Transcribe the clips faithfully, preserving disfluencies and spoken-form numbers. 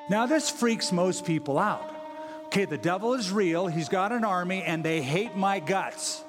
Now, this freaks most people out. Okay, the devil is real. He's got an army, and they hate my guts.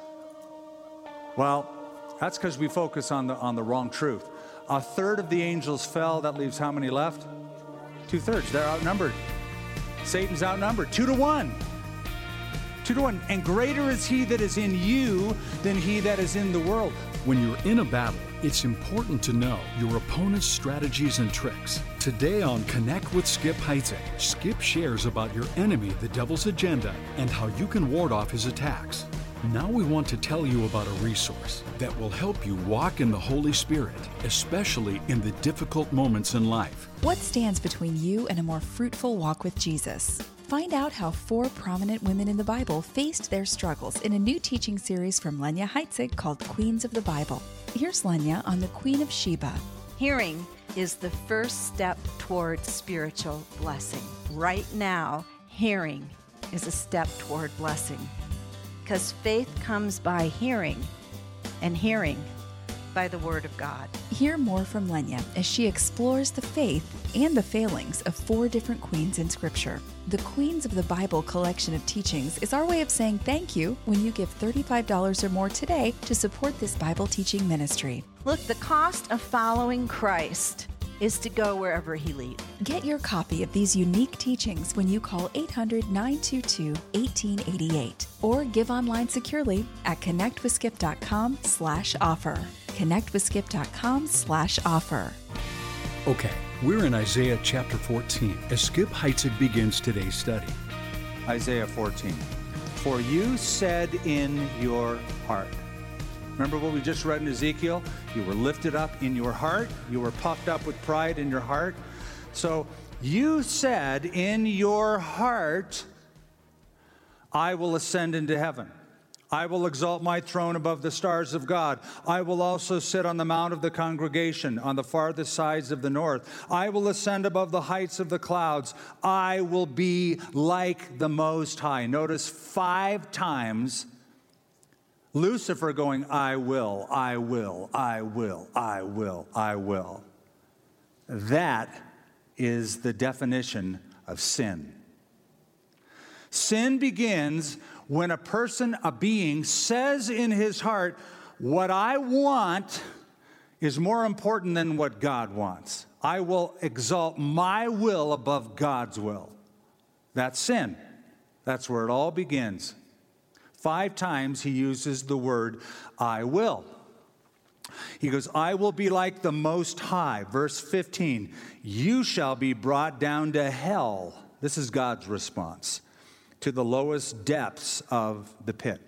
Well, that's because we focus on the on the wrong truth. A third of the angels fell. That leaves how many left? Two-thirds. They're outnumbered. Satan's outnumbered. Two to one. Two to one. And greater is he that is in you than he that is in the world. When you're in a battle, it's important to know your opponent's strategies and tricks. Today on Connect with Skip Heitzig, Skip shares about your enemy, the devil's agenda, and how you can ward off his attacks. Now we want to tell you about a resource that will help you walk in the Holy Spirit, especially in the difficult moments in life. What stands between you and a more fruitful walk with Jesus? Find out how four prominent women in the Bible faced their struggles in a new teaching series from Lenya Heitzig called Queens of the Bible. Here's Lenya on the Queen of Sheba. Hearing is the first step toward spiritual blessing. Right now, hearing is a step toward blessing. Because faith comes by hearing, and hearing by the Word of God. Hear more from Lenya as she explores the faith and the failings of four different queens in Scripture. The Queens of the Bible collection of teachings is our way of saying thank you when you give thirty-five dollars or more today to support this Bible teaching ministry. Look, the cost of following Christ is to go wherever He leads. Get your copy of these unique teachings when you call eight hundred, nine two two, one eight eight eight or give online securely at connectwithskip.com slash offer. connectwithskip.com slash offer. Okay, we're in Isaiah chapter fourteen as Skip Heitzig begins today's study. Isaiah fourteen. For you said in your heart. Remember what we just read in Ezekiel? You were lifted up in your heart. You were puffed up with pride in your heart. So you said in your heart, I will ascend into heaven. I will exalt my throne above the stars of God. I will also sit on the mount of the congregation on the farthest sides of the north. I will ascend above the heights of the clouds. I will be like the Most High. Notice five times Lucifer going, I will, I will, I will, I will, I will. That is the definition of sin. Sin begins when a person, a being, says in his heart, what I want is more important than what God wants. I will exalt my will above God's will. That's sin. That's where it all begins. Five times he uses the word, I will. He goes, I will be like the Most High. Verse fifteen, you shall be brought down to hell. This is God's response to the lowest depths of the pit.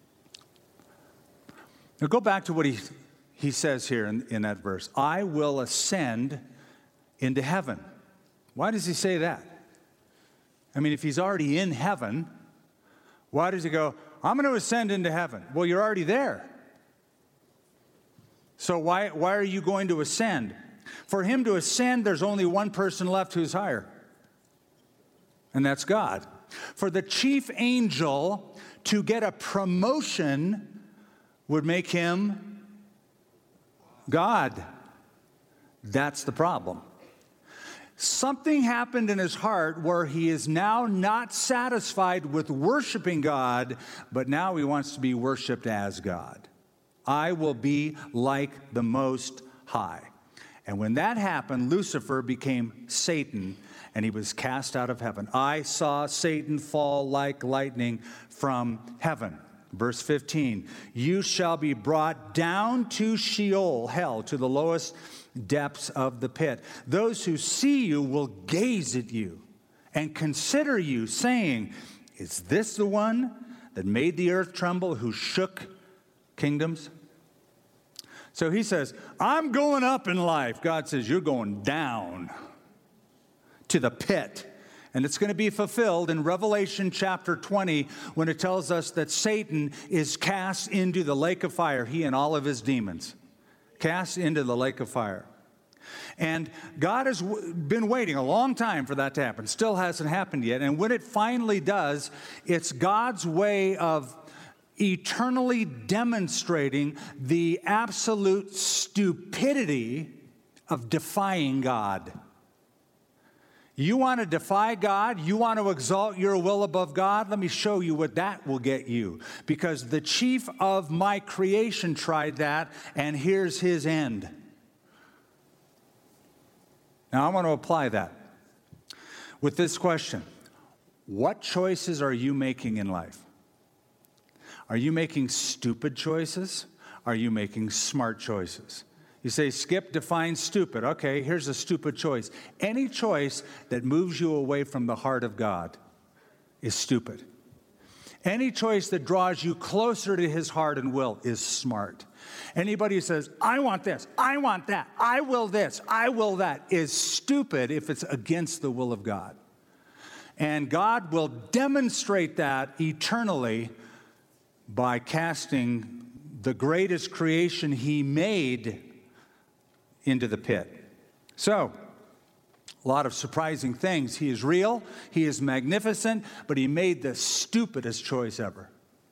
Now go back to what he, he says here in, in that verse. I will ascend into heaven. Why does he say that? I mean, if he's already in heaven, why does he go, I'm going to ascend into heaven? Well, you're already there. So why, why are you going to ascend? For him to ascend, there's only one person left who's higher, and that's God. For the chief angel to get a promotion would make him God. That's the problem. Something happened in his heart where he is now not satisfied with worshiping God, but now he wants to be worshiped as God. I will be like the Most High. And when that happened, Lucifer became Satan, and he was cast out of heaven. I saw Satan fall like lightning from heaven. Verse fifteen, you shall be brought down to Sheol, hell, to the lowest depths of the pit. Those who see you will gaze at you and consider you, saying, is this the one that made the earth tremble, who shook kingdoms? So he says, I'm going up in life. God says, you're going down to the pit. And it's going to be fulfilled in Revelation chapter twenty when it tells us that Satan is cast into the lake of fire, he and all of his demons, cast into the lake of fire. And God has w- been waiting a long time for that to happen. Still hasn't happened yet. And when it finally does, it's God's way of eternally demonstrating the absolute stupidity of defying God. You want to defy God? You want to exalt your will above God? Let me show you what that will get you. Because the chief of my creation tried that, and here's his end. Now, I want to apply that with this question. What choices are you making in life? Are you making stupid choices? Are you making smart choices? You say, Skip defines stupid. Okay, here's a stupid choice. Any choice that moves you away from the heart of God is stupid. Any choice that draws you closer to his heart and will is smart. Anybody who says, I want this, I want that, I will this, I will that, is stupid if it's against the will of God. And God will demonstrate that eternally by casting the greatest creation he made into the pit. So, a lot of surprising things. He is real, he is magnificent, but he made the stupidest choice ever.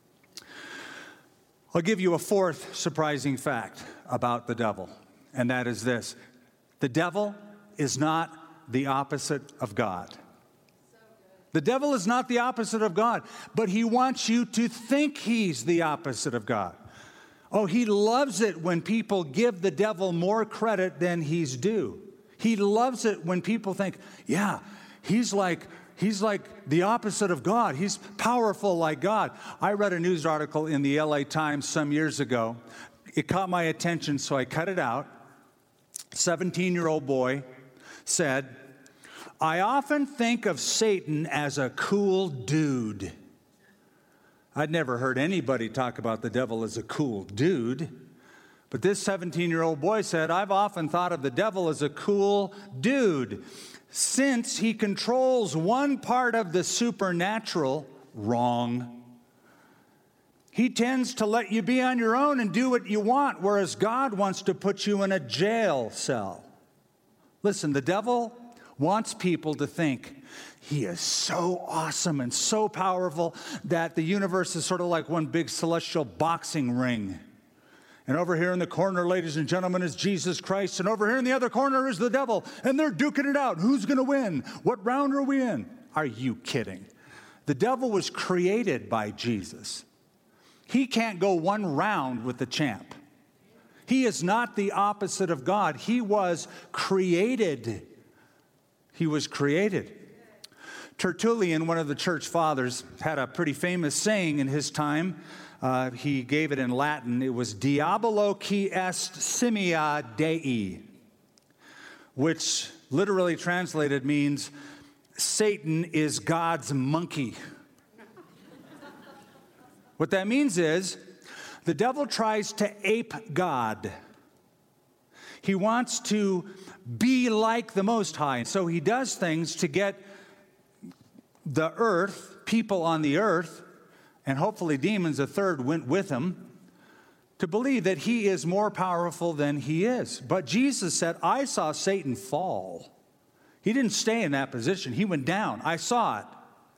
I'll give you a fourth surprising fact about the devil, and that is this. The devil is not the opposite of God. The devil is not the opposite of God, but he wants you to think he's the opposite of God. Oh, he loves it when people give the devil more credit than he's due. He loves it when people think, yeah, he's like he's like the opposite of God. He's powerful like God. I read a news article in the L A Times some years ago. It caught my attention, so I cut it out. seventeen-year-old boy said, I often think of Satan as a cool dude. I'd never heard anybody talk about the devil as a cool dude. But this seventeen-year-old boy said, I've often thought of the devil as a cool dude. Since he controls one part of the supernatural, wrong. He tends to let you be on your own and do what you want, whereas God wants to put you in a jail cell. Listen, the devil wants people to think he is so awesome and so powerful that the universe is sort of like one big celestial boxing ring. And over here in the corner, ladies and gentlemen, is Jesus Christ. And over here in the other corner is the devil. And they're duking it out. Who's going to win? What round are we in? Are you kidding? The devil was created by Jesus. He can't go one round with the champ. He is not the opposite of God. He was created. He was created. Tertullian, one of the church fathers, had a pretty famous saying in his time. Uh, he gave it in Latin. It was diabolo qui est simia Dei, which literally translated means Satan is God's monkey. What that means is the devil tries to ape God. He wants to be like the Most High. So he does things to get the earth, people on the earth, and hopefully demons, a third, went with him, to believe that he is more powerful than he is. But Jesus said, I saw Satan fall. He didn't stay in that position. He went down. I saw it.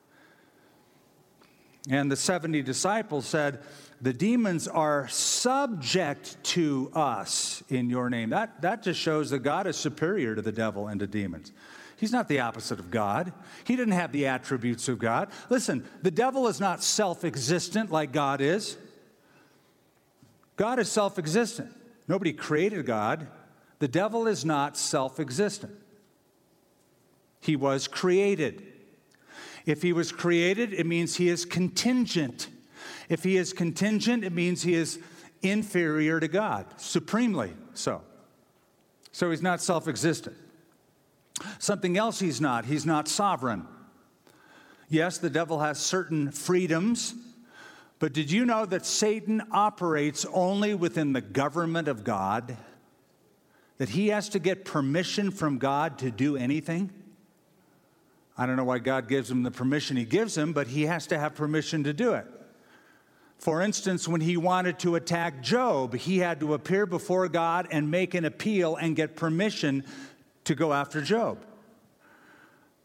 And the seventy disciples said, the demons are subject to us in your name. That, that just shows that God is superior to the devil and to demons. He's not the opposite of God. He didn't have the attributes of God. Listen, the devil is not self-existent like God is. God is self-existent. Nobody created God. The devil is not self-existent. He was created. If he was created, it means he is contingent. If he is contingent, it means he is inferior to God, supremely so. So he's not self-existent. Something else he's not. He's not sovereign. Yes, the devil has certain freedoms, but did you know that Satan operates only within the government of God? That he has to get permission from God to do anything? I don't know why God gives him the permission he gives him, but he has to have permission to do it. For instance, when he wanted to attack Job, he had to appear before God and make an appeal and get permission to go after Job.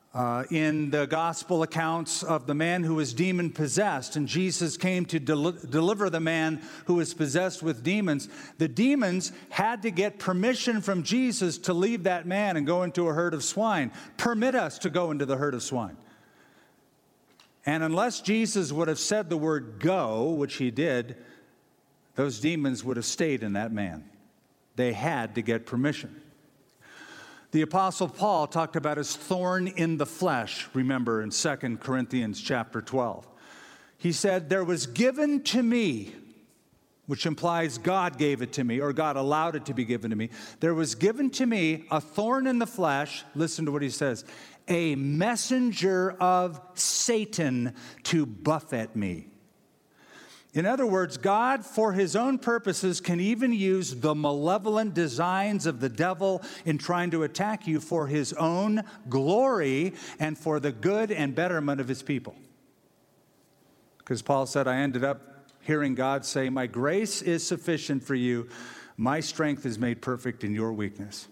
Uh, in the gospel accounts of the man who was demon-possessed, and Jesus came to del- deliver the man who was possessed with demons, the demons had to get permission from Jesus to leave that man and go into a herd of swine. Permit us to go into the herd of swine. And unless Jesus would have said the word go, which he did, those demons would have stayed in that man. They had to get permission. The Apostle Paul talked about his thorn in the flesh, remember, in Second Corinthians chapter twelve. He said, there was given to me, which implies God gave it to me, or God allowed it to be given to me. There was given to me a thorn in the flesh, listen to what he says, a messenger of Satan to buffet me. In other words, God, for his own purposes, can even use the malevolent designs of the devil in trying to attack you for his own glory and for the good and betterment of his people. Because Paul said, I ended up hearing God say, my grace is sufficient for you. My strength is made perfect in your weakness.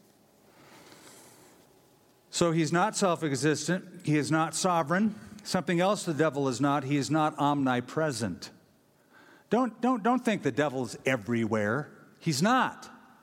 So he's not self-existent. He is not sovereign. Something else the devil is not. He is not omnipresent. Don't, don't, don't think the devil's everywhere. He's not.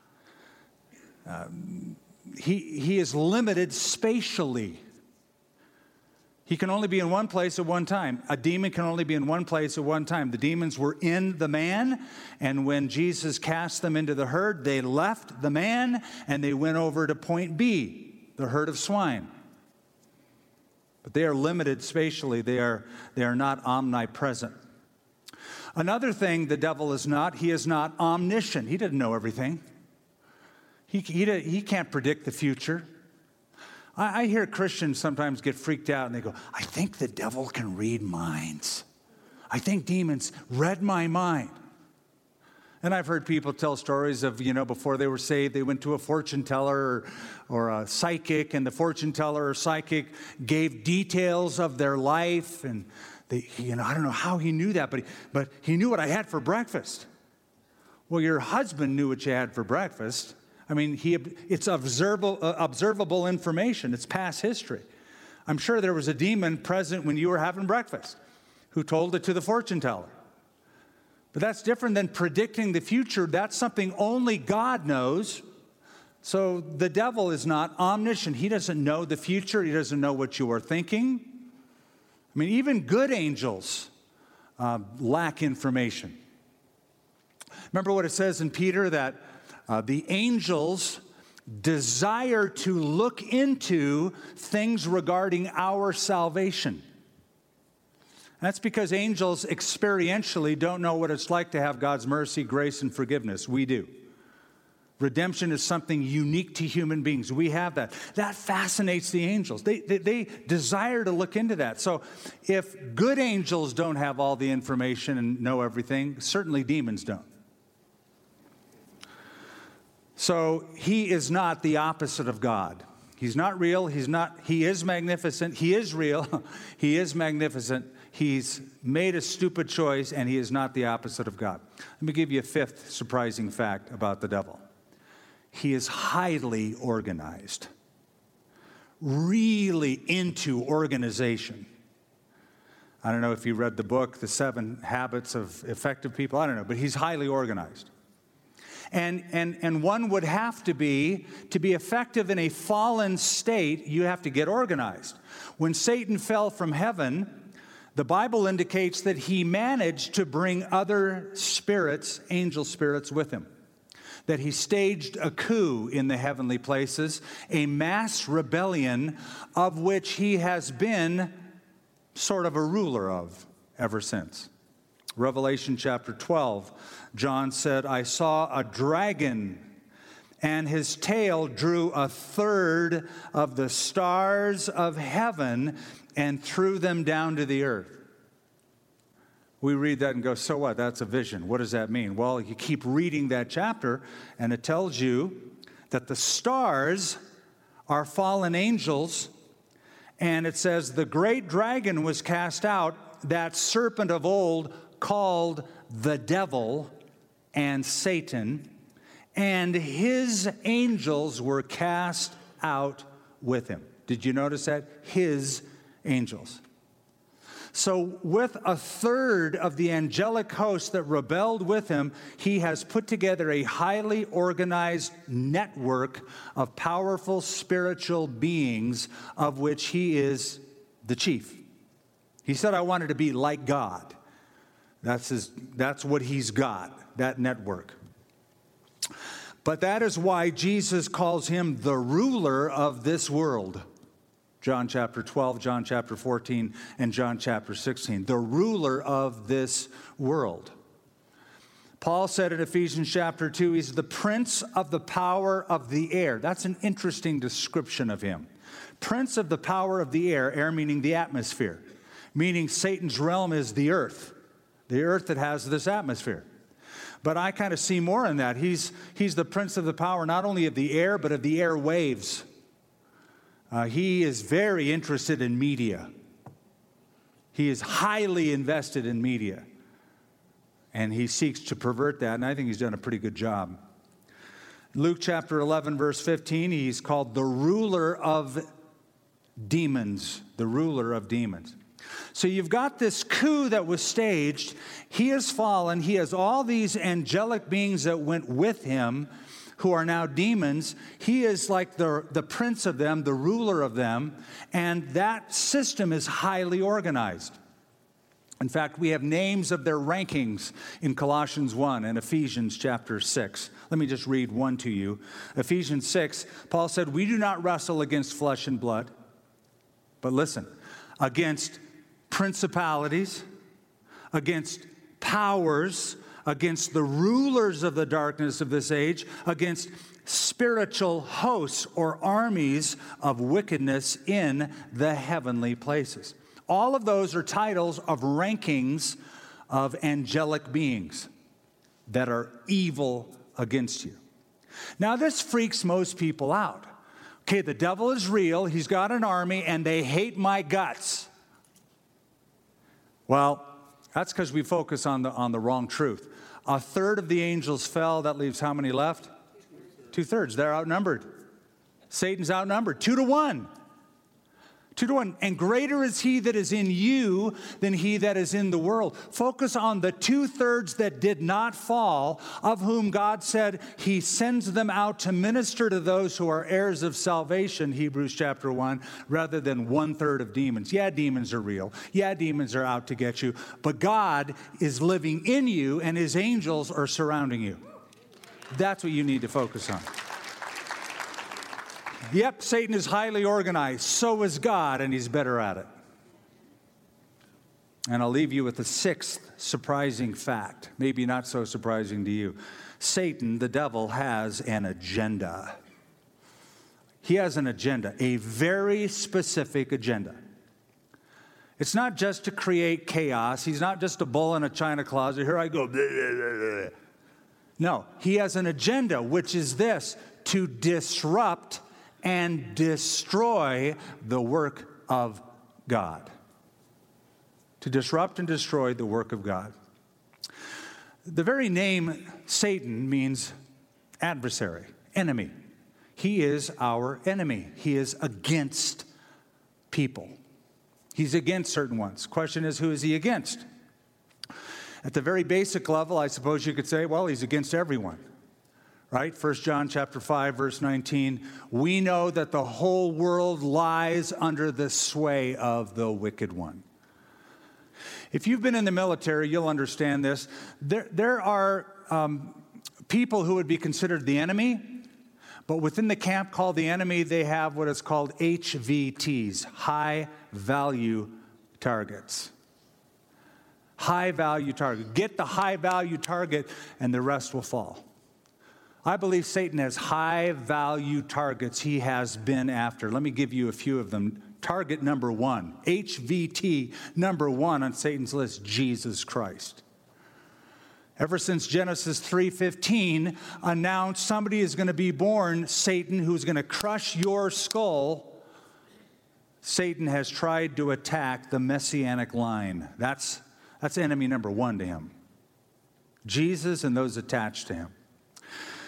Um, he, he is limited spatially. He can only be in one place at one time. A demon can only be in one place at one time. The demons were in the man, and when Jesus cast them into the herd, they left the man, and they went over to point B, the herd of swine. But they are limited spatially. They are, they are not omnipresent. Another thing the devil is not, he is not omniscient. He doesn't know everything. He, he, he can't predict the future. I, I hear Christians sometimes get freaked out and they go, I think the devil can read minds. I think demons read my mind. And I've heard people tell stories of, you know, before they were saved, they went to a fortune teller or, or a psychic, and the fortune teller or psychic gave details of their life, and They, you know, I don't know how he knew that, but he, but he knew what I had for breakfast. Well, your husband knew what you had for breakfast. I mean, he, it's observable, uh, observable information. It's past history. I'm sure there was a demon present when you were having breakfast who told it to the fortune teller. But that's different than predicting the future. That's something only God knows. So the devil is not omniscient. He doesn't know the future. He doesn't know what you are thinking. I mean, even good angels uh, lack information. Remember what it says in Peter, that uh, the angels desire to look into things regarding our salvation. That's because angels experientially don't know what it's like to have God's mercy, grace, and forgiveness. We do. Redemption is something unique to human beings. We have that. That fascinates the angels. They, they, they desire to look into that. So if good angels don't have all the information and know everything, certainly demons don't. So he is not the opposite of God. He's not real. He's not, he is magnificent. He is real. He is magnificent. He's made a stupid choice, and he is not the opposite of God. Let me give you a fifth surprising fact about the devil. He is highly organized, really into organization. I don't know if you read the book, The Seven Habits of Effective People. I don't know, but he's highly organized. And, and, and one would have to be, to be effective in a fallen state, you have to get organized. When Satan fell from heaven, the Bible indicates that he managed to bring other spirits, angel spirits, with him. That he staged a coup in the heavenly places, a mass rebellion of which he has been sort of a ruler of ever since. Revelation chapter twelve, John said, I saw a dragon, and his tail drew a third of the stars of heaven and threw them down to the earth. We read that and go, so what? That's a vision. What does that mean? Well, you keep reading that chapter, and it tells you that the stars are fallen angels, and it says the great dragon was cast out, that serpent of old called the devil and Satan, and his angels were cast out with him. Did you notice that? His angels. So with a third of the angelic host that rebelled with him, he has put together a highly organized network of powerful spiritual beings of which he is the chief. He said, I wanted to be like God. That's his, that's what he's got, that network. But that is why Jesus calls him the ruler of this world. John chapter twelve, John chapter fourteen, and John chapter sixteen. The ruler of this world. Paul said in Ephesians chapter two, he's the prince of the power of the air. That's an interesting description of him. Prince of the power of the air, air meaning the atmosphere, meaning Satan's realm is the earth, the earth that has this atmosphere. But I kind of see more in that. He's, he's the prince of the power not only of the air, but of the air waves. Uh, he is very interested in media. He is highly invested in media. And he seeks to pervert that, and I think he's done a pretty good job. Luke chapter eleven, verse fifteen, he's called the ruler of demons. The ruler of demons. So you've got this coup that was staged. He has fallen. He has all these angelic beings that went with him who are now demons. He is like the, the prince of them, the ruler of them, and that system is highly organized. In fact, we have names of their rankings in Colossians one and Ephesians chapter six. Let me just read one to you. Ephesians six, Paul said, we do not wrestle against flesh and blood, but listen, against principalities, against powers, against the rulers of the darkness of this age, against spiritual hosts or armies of wickedness in the heavenly places. All of those are titles of rankings of angelic beings that are evil against you. Now, this freaks most people out. Okay, the devil is real. He's got an army, and they hate my guts. Well, that's because we focus on the, on the wrong truth. A third of the angels fell. That leaves how many left? Two-thirds. They're outnumbered. Satan's outnumbered. Two to one. Two to one. And greater is he that is in you than he that is in the world. Focus on the two-thirds that did not fall, of whom God said he sends them out to minister to those who are heirs of salvation, Hebrews chapter one, rather than one-third of demons. Yeah, demons are real. Yeah, demons are out to get you. But God is living in you, and his angels are surrounding you. That's what you need to focus on. Yep, Satan is highly organized. So is God, and he's better at it. And I'll leave you with a sixth surprising fact, maybe not so surprising to you. Satan, the devil, has an agenda. He has an agenda, a very specific agenda. It's not just to create chaos. He's not just a bull in a china closet. Here I go. Blah, blah, blah. No, he has an agenda, which is this: to disrupt and destroy the work of God. To disrupt and destroy the work of God. The very name Satan means adversary, enemy. He is our enemy. He is against people. He's against certain ones. Question is, who is he against? At the very basic level, I suppose you could say, well, he's against everyone. Right? First John chapter five, verse nineteen, we know that the whole world lies under the sway of the wicked one. If you've been in the military, you'll understand this. There, there are um, people who would be considered the enemy, but within the camp called the enemy, they have what is called H V Ts, high value targets. High value target. Get the high value target, and the rest will fall. I believe Satan has high-value targets he has been after. Let me give you a few of them. Target number one, H V T number one on Satan's list, Jesus Christ. Ever since Genesis three fifteen announced somebody is going to be born, Satan, who's going to crush your skull, Satan has tried to attack the messianic line. That's, that's enemy number one to him. Jesus and those attached to him.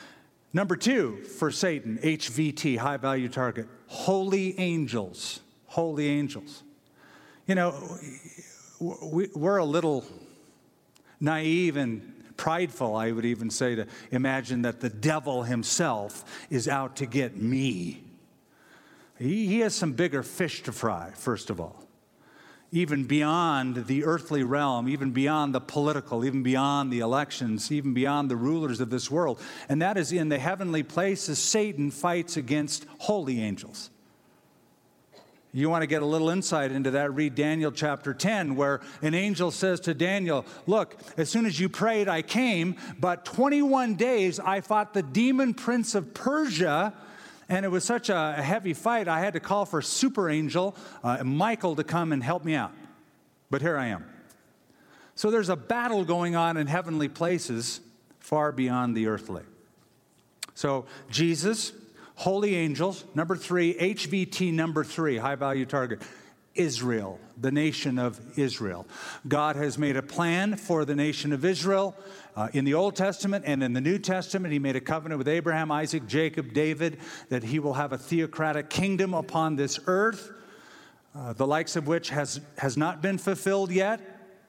Number two for Satan, H V T, high value target, holy angels, holy angels. You know, we, we're a little naive and prideful, I would even say, to imagine that the devil himself is out to get me. He, he has some bigger fish to fry, first of all. Even beyond the earthly realm, even beyond the political, even beyond the elections, even beyond the rulers of this world. And that is in the heavenly places, Satan fights against holy angels. You want to get a little insight into that, read Daniel chapter ten, where an angel says to Daniel, look, as soon as you prayed, I came, but twenty-one days I fought the demon prince of Persia, and it was such a heavy fight, I had to call for super angel uh, Michael to come and help me out. But here I am. So there's a battle going on in heavenly places far beyond the earthly. So Jesus, holy angels, number three, H V T number three, high value target, Israel, the nation of Israel. God has made a plan for the nation of Israel. Uh, in the Old Testament and in the New Testament, he made a covenant with Abraham, Isaac, Jacob, David, that he will have a theocratic kingdom upon this earth, uh, the likes of which has, has not been fulfilled yet.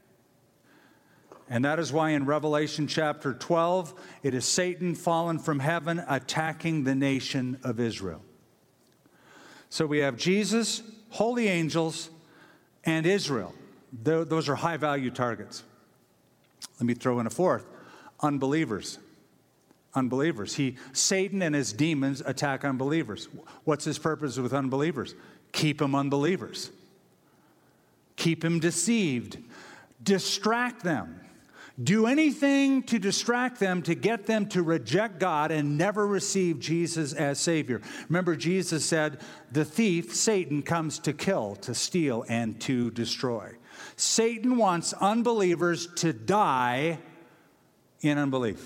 And that is why in Revelation chapter twelve, it is Satan fallen from heaven attacking the nation of Israel. So we have Jesus, holy angels, and Israel. Those are high-value targets. Let me throw in a fourth. Unbelievers. Unbelievers. He, Satan and his demons attack unbelievers. What's his purpose with unbelievers? Keep them unbelievers. Keep them deceived. Distract them. Do anything to distract them, to get them to reject God and never receive Jesus as Savior. Remember, Jesus said, the thief, Satan, comes to kill, to steal, and to destroy. Satan wants unbelievers to die in unbelief.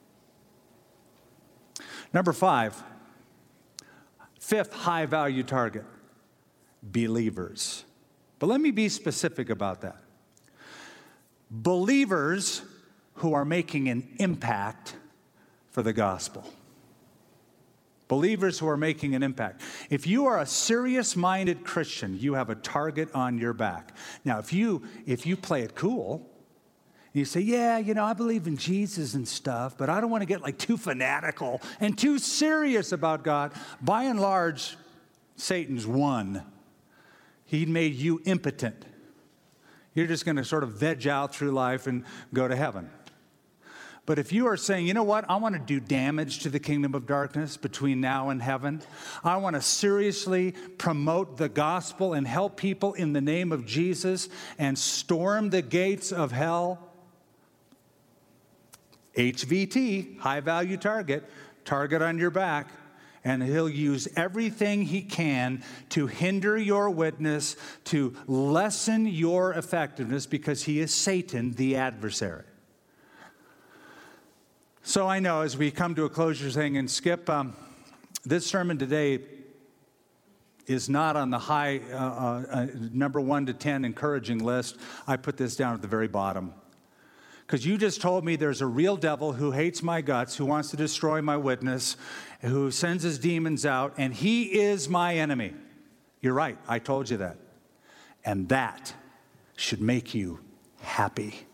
Number five, fifth high-value target, believers. But let me be specific about that. Believers who are making an impact for the gospel. Believers who are making an impact. If you are a serious-minded Christian, you have a target on your back. Now, if you if you play it cool, you say, yeah, you know, I believe in Jesus and stuff, but I don't want to get like too fanatical and too serious about God. By and large, Satan's won. He made you impotent. You're just going to sort of veg out through life and go to heaven. But if you are saying, you know what, I want to do damage to the kingdom of darkness between now and heaven. I want to seriously promote the gospel and help people in the name of Jesus and storm the gates of hell. H V T, high value target, target on your back. And he'll use everything he can to hinder your witness, to lessen your effectiveness, because he is Satan, the adversary. So I know as we come to a closure saying, and Skip, um, this sermon today is not on the high uh, uh, number one to ten encouraging list. I put this down at the very bottom. Because you just told me there's a real devil who hates my guts, who wants to destroy my witness, who sends his demons out, and he is my enemy. You're right, I told you that. And that should make you happy.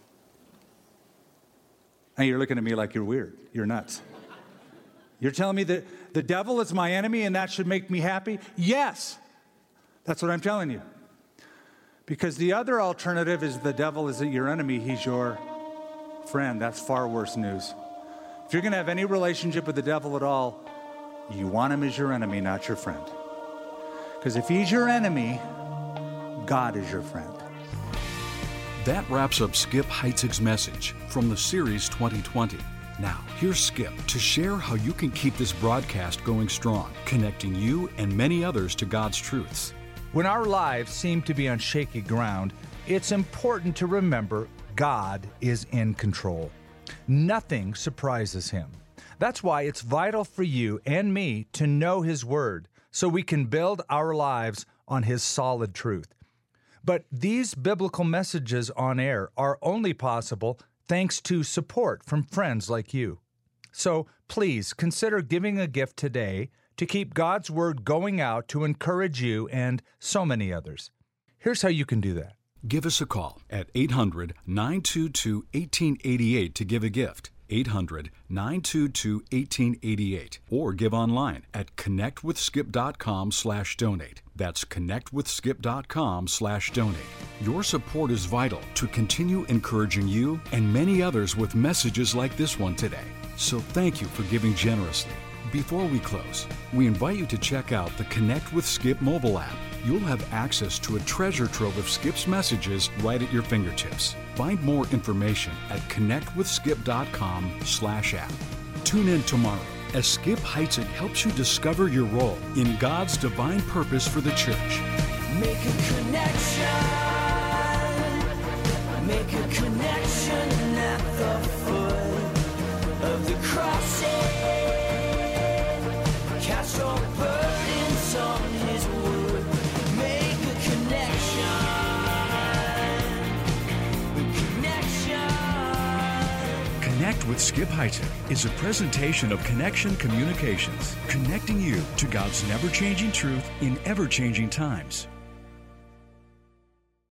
Now you're looking at me like you're weird. You're nuts. You're telling me that the devil is my enemy and that should make me happy? Yes. That's what I'm telling you. Because the other alternative is the devil isn't your enemy, he's your friend. That's far worse news. If you're going to have any relationship with the devil at all, you want him as your enemy, not your friend. Because if he's your enemy, God is your friend. That wraps up Skip Heitzig's message from the series twenty twenty. Now, here's Skip to share how you can keep this broadcast going strong, connecting you and many others to God's truths. When our lives seem to be on shaky ground, it's important to remember God is in control. Nothing surprises him. That's why it's vital for you and me to know his word so we can build our lives on his solid truth. But these biblical messages on air are only possible thanks to support from friends like you. So please consider giving a gift today to keep God's Word going out to encourage you and so many others. Here's how you can do that. Give us a call at eight hundred, nine two two, one eight eight eight to give a gift. eight hundred, nine two two, one eight eight eight. Or give online at connectwithskip.com slash donate. That's connectwithskip.com slash donate. Your support is vital to continue encouraging you and many others with messages like this one today. So thank you for giving generously. Before we close, we invite you to check out the Connect with Skip mobile app. You'll have access to a treasure trove of Skip's messages right at your fingertips. Find more information at connectwithskip.com slash app. Tune in tomorrow as Skip Heitzig helps you discover your role in God's divine purpose for the church. Make a connection. Make a connection at the foot of the cross. Cast your burdens on His wood. Make a connection. Connection. Connect with Skip Heitzig is a presentation of Connection Communications, connecting you to God's never-changing truth in ever-changing times.